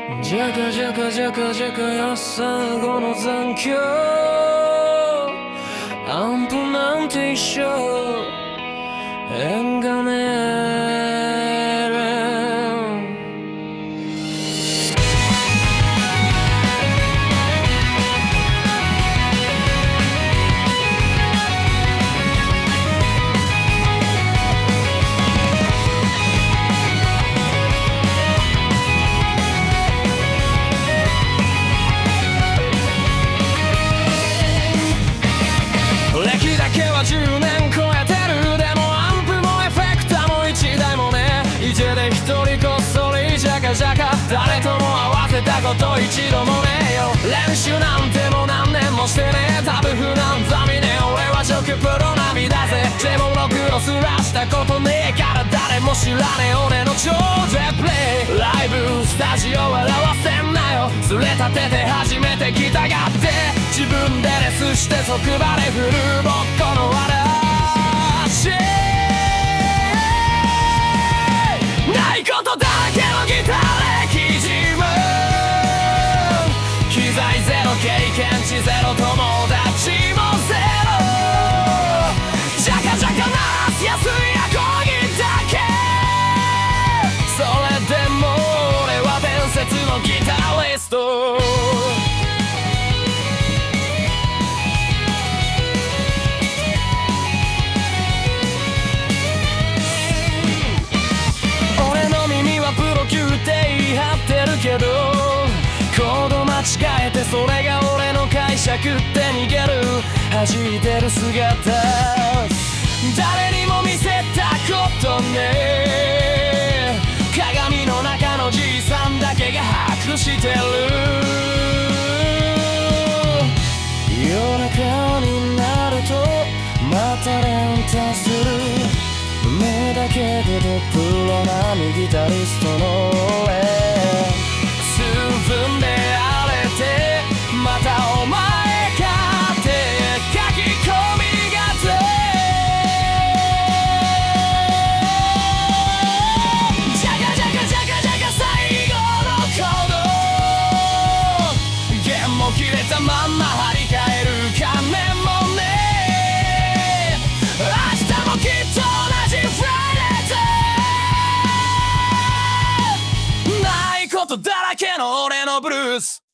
じゃかじゃかじゃかじゃかやさ後の残響安保なんて一生縁がねる歴だけは10年超えてる。でもアンプもエフェクターも1台もね、家で一人こっそりジャカジャカ誰とも合わせたこと一度もねえよ。練習なんてもう何年もしてねえ、タブ譜なんざみねえ。俺は初期プロ並みだぜ。でもロクロスらしたことねえから誰も知らねえ俺の超絶プレイ。ライブスタジオ笑わせんなよ、すれ立てて初めて来たがって自分でレスして即バレ振る僕この嵐ないことだらけのギターで刻む機材ゼロ経験値ゼロ友達もゼロジャカジャカ鳴らす安いアコギだけそれでも俺は伝説のギタリストけどコード間違えてそれが俺の解釈って逃げる弾いてる姿誰にも見せたことね鏡の中のじいさんだけが把握してる夜中になるとまた連打する目だけででプロなギタリストの俺数分で荒れてまたお前かって書き込みがぜジャカジャカジャカジャカ最後のコード弦も切れたまんま張り替える金もね明日もきっと同じフライデーないことだらけの俺のブルース